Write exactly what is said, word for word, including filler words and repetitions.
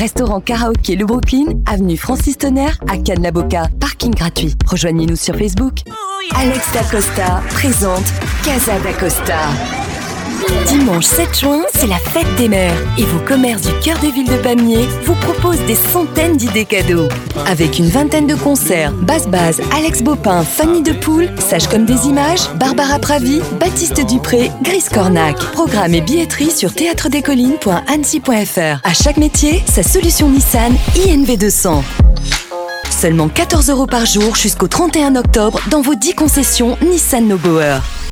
Restaurant Karaoké Le Brooklyn, avenue Francis Tonnerre, à Cannes-la-Boca. Parking gratuit. Rejoignez-nous sur Facebook. Alex Dacosta présente Casa d'Acosta. Dimanche sept juin, c'est la fête des mères et vos commerces du cœur de ville de Pamiers vous proposent des centaines d'idées cadeaux. Avec une vingtaine de concerts, Basse Base, Alex Bopin, Fanny de Poule, Sage comme des images, Barbara Pravi, Baptiste Dupré, Gris Cornac. Programme et billetterie sur théâtre des collines point annecy point f r. À chaque métier, sa solution Nissan I N V deux cents. Seulement quatorze euros par jour jusqu'au trente et un octobre dans vos dix concessions Nissan No Goer.